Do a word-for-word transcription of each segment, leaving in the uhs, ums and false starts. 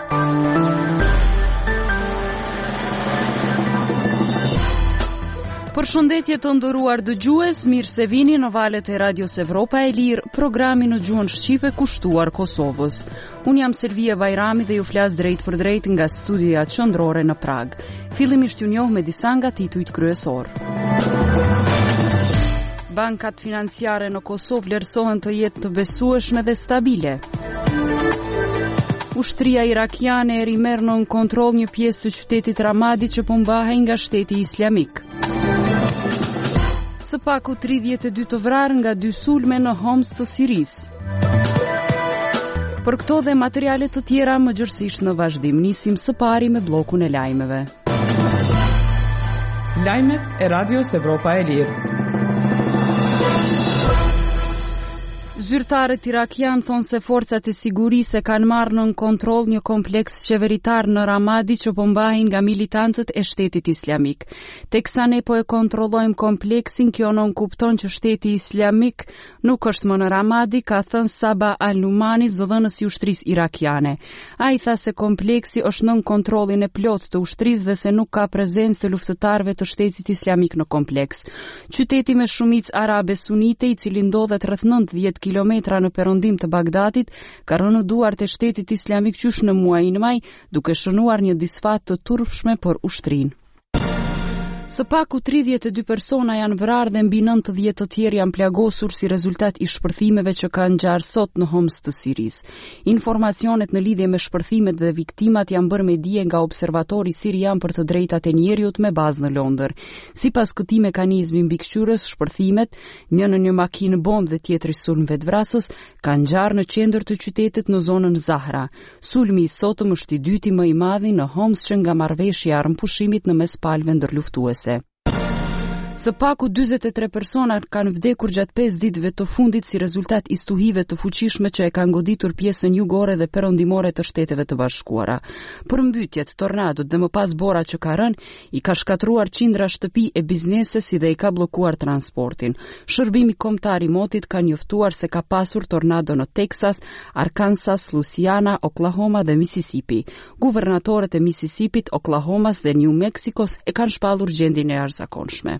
Përshëndetje të nderuar dëgjues, mirë se vini në valët e Radios Evropa e Lirë, programi në gjuhën shqipe kushtuar Kosovës. Unë jam Servia Bajrami dhe ju flas drejt për drejt nga studioja qendrore në Prag. Fillimisht ju njoh me disa nga titujt kryesor. Bankat financiare në Kosovë vlerësohen të jetë të besueshme dhe stabile. Ushtria irakiane e rimerr në kontroll një pjesë të qytetit Ramadi që po mbahej nga Shteti Islamik. Së paku tridhjetë e dy të vrarë nga dy sulme në Homs të Sirisë. Për këto dhe materiale të tjera më gjërësisht në vazhdim, nisim së pari me bllokun e lajmeve. Lajmet e Radios Evropa e Lirë. Zyrtarët irakian thonë se forcat e sigurisë kanë marrë në kontroll një kompleks qeveritar në Ramadi që po mbahen nga militantët e Shtetit Islamik. Teksa ne po e kontrollojmë kompleksin, kjo non kupton që Shteti Islamik nuk është më në Ramadi, ka thënë Sabah Al-Numani, zëdhënësi i ushtrisë irakiane. Ai tha se kompleksi është nën kontrollin e plot të ushtrisë dhe se nuk ka prezencë të luftëtarëve të Shtetit Islamik në kompleks. Qyteti me shumicë arabe sunite, i cili ndodhet rreth nëntëdhjetë kilometra në perëndim të Bagdadit, ka rënë në duart e Shtetit Islamik qysh në muajin maj, duke shënuar një disfat të turpshme për ushtrinë. Së paku tridhjetë e dy persona janë vrarë dhe mbi nëntëdhjetë të tjerë janë plagosur si rezultat i shpërthimeve që kanë ngjarë sot në Homs të Sirisë. Informacionet në lidhje me shpërthimet dhe viktimat janë bërë me dije nga observatori sirian për të drejtat e njerëzit me bazë në Londër. Sipas këtij mekanizmi mbikëqyrës, shpërthimet, një në një makinë bombë dhe tjetri sulm vetvrasës, kanë ngjarë në qendër të qytetit në zonën Zahra. Sulmi i sotëm është i dyti më i madh në Homs që nga marrëveshja e armëpushimit në mes palëve ndërluftuese. Së paku dyzet e tre persona kanë vdekur gjatë pesë ditëve të fundit si rezultat i stuhive të fuqishme që e kanë goditur pjesën jugore dhe perëndimore të Shteteve të Bashkuara. Përmbytjet, tornadot dhe më pas bora që ka rënë, i ka shkatruar qindra shtëpi e biznese si dhe i ka bllokuar transportin. Shërbimi kombëtar i motit ka njoftuar se ka pasur tornado në Texas, Arkansas, Louisiana, Oklahoma dhe Mississippi. Guvernatorët e Mississippit, Oklahomas dhe New Mexicos e kanë shpallur gjendjen e jashtëzakonshme.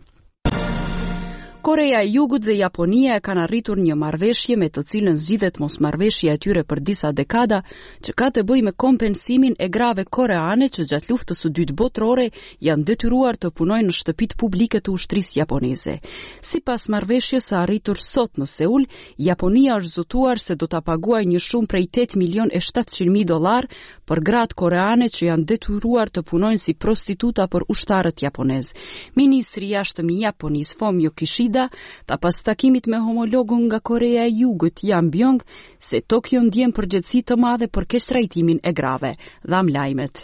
Korea e Jugut dhe Japonia e kanë arritur një marrëveshje me të cilën zgjidhet mosmarrëveshja e tyre për disa dekada, që ka të bëjë me kompensimin e grave koreane që gjatë luftës së dytë botërore janë detyruar të punojnë në shtëpitë publike të ushtrisë japoneze. Sipas marrëveshjes së arritur sot në Seul, Japonia është zotuar se do ta paguajë një shumë prej tetë milion e shtatëqind mijë dollar për gratë koreane që janë detyruar të punojnë si prostituta për ushtarët japonez. Ministri i jashtëm i Japonisë, Fumio Kishida, ta pas takimit me homologun nga Korea e Jugut, Jang Byung, se Tokyo ndjen përgjegjësi të madhe për keqtrajtimin e grave. Dham lajmet.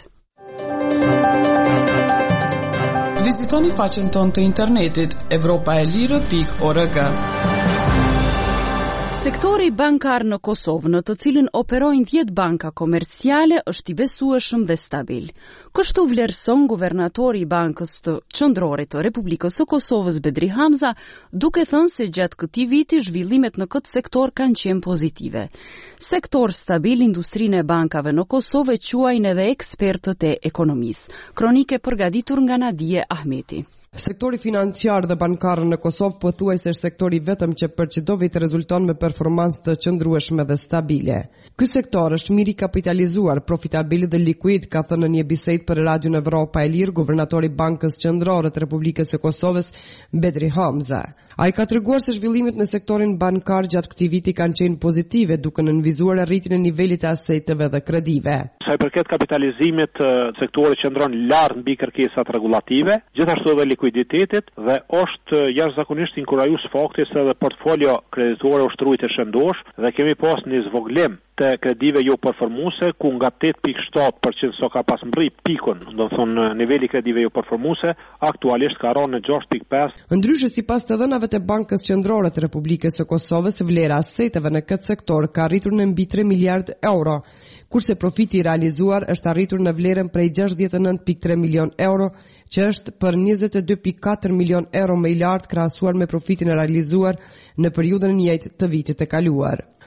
Vizitoni faqen tonë të internetit evropaelire pikë org. Sektori bankar në Kosovë, në të cilin operojnë dhjetë banka komerciale, është i besueshëm dhe stabil. Kështu vlerëson guvernatori i Bankës të Qendrore të Republikës së Kosovës Bedri Hamza, duke thënë se gjatë këtij viti zhvillimet në këtë sektor kanë qenë pozitive. Sektor stabil, industrinë e bankave në Kosovë quajnë edhe ekspertët e ekonomisë. Kronike përgatitur nga Nadije Ahmeti. Sektori financiar dhe bankar në Kosovë pothuajse është sektori vetëm që përqendrovit rezulton me performancë të qëndrueshme dhe stabile. Ky sektor është mirë i kapitalizuar, profitabil dhe likuid, ka thënë në një bisedë për Radion Evropa e Lirë guvernatori i Bankës Qendrore të Republikës së Kosovës Bedri Hamza. Ai ka treguar se zhvillimet në sektorin bankar gjatë këtij viti kanë qenë pozitive, duke nënvizuar arritjen e nivelit të aseteve dhe kredive. Sa i përket kapitalizimit, sektori qëndron lart mbi kërkesat rregullative, gjithashtu edhe likuiditetit, dhe është jashtëzakonisht inkurajues fakti se edhe portfolio kreditore ushtruit e shëndosh dhe kemi pas një zvoglim të kredive jo performuese, ku nga tetë pikë shtatë përqind so ka pas mbrit pikun, do të thonë niveli kredive jo performuese, aktualisht ka rënë në gjashtë pikë pesë. Ndryshe sipas të dhënave të Bankës Qendrore të Republikës së Kosovës, vlera aseteve në këtë sektor ka arritur në mbi tre miliardë euro, kurse profiti i realizuar është arritur në vlerën prej gjashtëdhjetë e nëntë pikë tre milion euro, që është për njëzet e dy pikë katër milion euro më i lartë krahasuar me profitin e realizuar në periudhën e njëjtë të vitit të kaluar.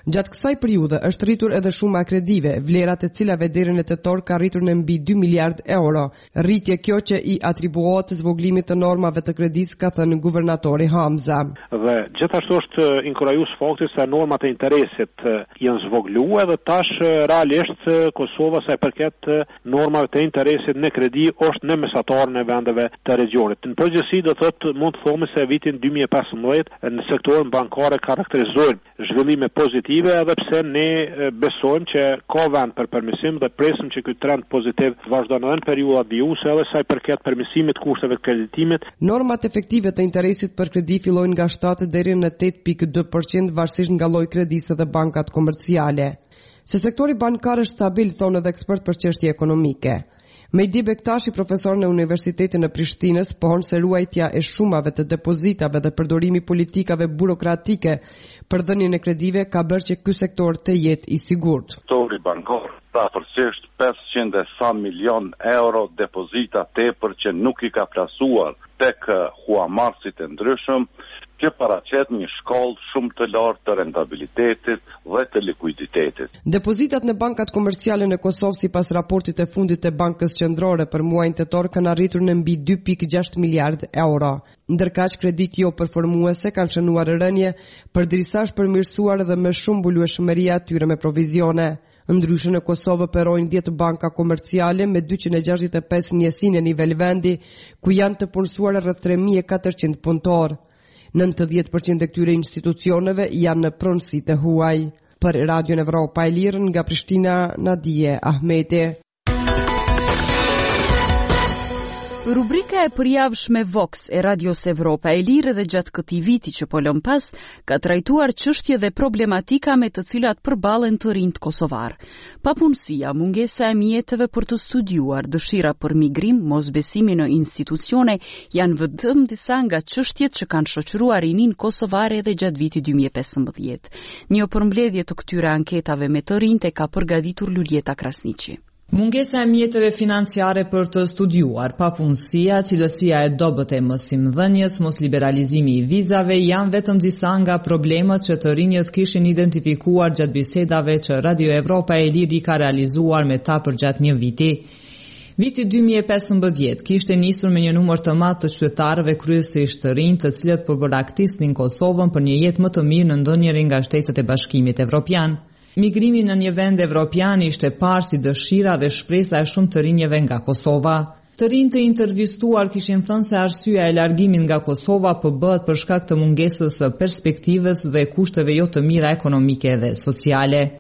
Gjatë kësaj periudhe është rritur edhe shuma e kredive, vlerat e cilave deri në tetor ka rritur në mbi dy miliard euro. Rritje kjo që i atribuohet zvoglimit të normave të kredisë, ka thënë guvernatori Hamza. Dhe gjithashtu është inkurajues fakti se normat e interesit janë zvogluar dhe tash realisht Kosova sa i përket normave të interesit në kredi është në mesatarën e vendeve të regionit. Në përgjithësi do thotë mund të thome se vitin dy mijë e pesëmbëdhjetë në sektorin bankar karakterizojnë zhvillime pozitive, edhe pse ne besojmë që ka vend për permisim dhe presim që ky trend pozitiv të vazhdon edhe në periudhat vijuse edhe sa i përket permisimit kushteve të kreditimit. Normat efektive të interesit për kredi fillojnë nga shtatë deri në tetë pikë dy përqind varësisht nga lloji kredisë dhe bankat komerciale. Se sektori bankar është stabil, thonë edhe ekspert për çështje ekonomike. Mejdi Bektashi, profesor në Universitetin e Prishtinës, pohon se ruajtja e shumave të depozitave dhe përdorimi politikave burokratike për dhënien e kredive ka bërë që ky sektor të jetë i sigurt. Sektori bankar rafërsisht pesëqind e sa milion euro depozita tepër që nuk i ka plasuar tek huamarrësit e ndryshëm, që paraqet një shkallë shumë të lartë të rentabilitetit dhe të likuiditetit. Depozitat në bankat komerciale në Kosovë sipas raportit e fundit të Bankës Qendrore për muajin tetor kanë arritur në mbi dy pikë gjashtë miliard euro. Ndërkaq kredit jo përformuese kanë shënuar rënje, përderisa është përmirësuar edhe më shumë mbulueshmëria e tyre me provizione. Ndryshe në Kosovë operojnë dhjetë banka komerciale me dyqind e gjashtëdhjetë e pesë njësi në nivel vendi, ku janë të punësuar rreth tre mijë e katërqind punëtor. nëntëdhjetë përqind e këtyre institucioneve janë në pronësi të huaj. Për Radio Evropa e Lirë nga Prishtina, Nadije Ahmeti. Rubrika e përjavshme Vox e Radios Evropa e Lirë dhe gjatë këtij viti që po lëm pas ka trajtuar çështje dhe problematika me të cilat përballen të rinjt kosovar. Papunësia, mungesa e mjeteve për të studiuar, dëshira për migrim, mosbesimi në institucione janë vetëm disa nga çështjet që kanë shoqëruar rinin kosovare edhe gjatë vitit dy mijë e pesëmbëdhjetë. Një përmbledhje të këtyre anketave me të rinjt e ka përgatitur Luljeta Krasniqi. Mungesa e mjeteve financiare për të studiuar, papunësia, cilësia e dobët e mësimdhënies, mos liberalizimi i vizave janë vetëm disa nga problemet që të rinjët kishin identifikuar gjatë bisedave që Radio Evropa e Lirë ka realizuar me ta për gjatë një viti. Viti dy mijë e pesëmbëdhjetë kishte nisur me një numër të madh të qytetarëve kryesisht të rinj, të cilët po braktisnin Kosovën për një jetë më të mirë në ndonjëri nga shtetet e Bashkimit Evropian. Migrimi në një vend evropian ishte parë si dëshira dhe shpresa e shumë të rinjeve nga Kosova. Të rinj të intervistuar kishin thënë se arsyeja e largimit nga Kosova po bëhet për shkak të mungesës së perspektivës dhe kushteve jo të mira ekonomike dhe sociale.